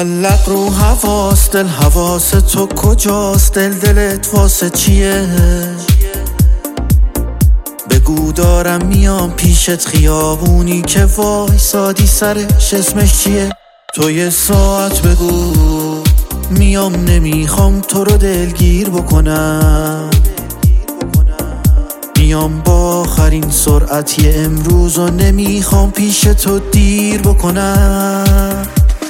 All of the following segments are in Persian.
معلق رو حواس، دل حواس تو کجاست؟ دلت واسه چیه؟ بگو دارم میام پیشت، خیابونی که وایسادی سرش اسمش چیه؟ تو یه ساعت بگو میام، نمیخوام تو رو دلگیر بکنم، میام با آخرین سرعتی امروز و نمیخوام پیش تو دیر بکنم.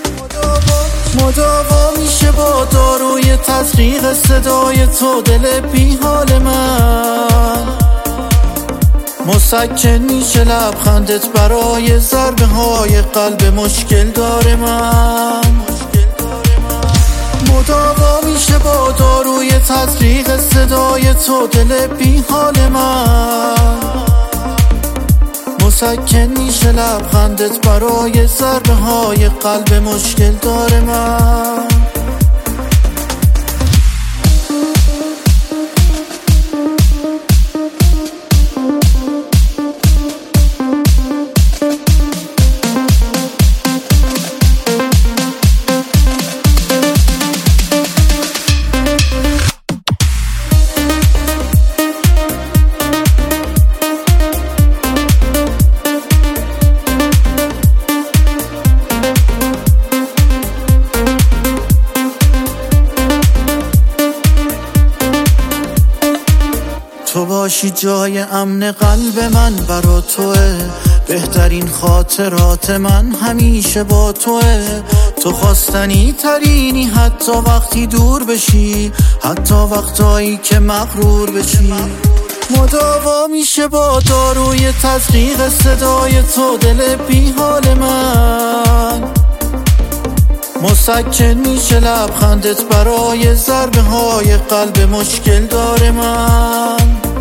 مداوا میشه با داروی تزریق صدای تو دل بی حال من، مسکن میشه لبخندت برای ضربه های قلب مشکل داره من. مداوا میشه با داروی تزریق صدای تو دل بی حال من، مسکن میشه لبخندت برای ضربه های قلب مشکل داره من. تو باشی جای امن قلب من برا توه، بهترین خاطرات من همیشه با توه. تو خواستنی ترینی حتی وقتی دور بشی، حتی وقتایی که مغرور بشی. مداوا میشه با داروی تزریق صدای تو دل بی حال من، مسکن میشه لبخندت برای ضربه های قلب مشکل داره من.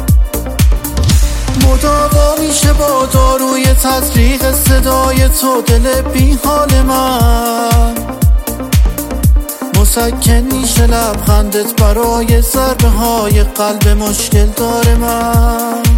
مداوا میشه با داروی تزریق صدای تو دل بی حال من، مسکن میشه لبخندت برای ضربه های قلب مشکل داره من.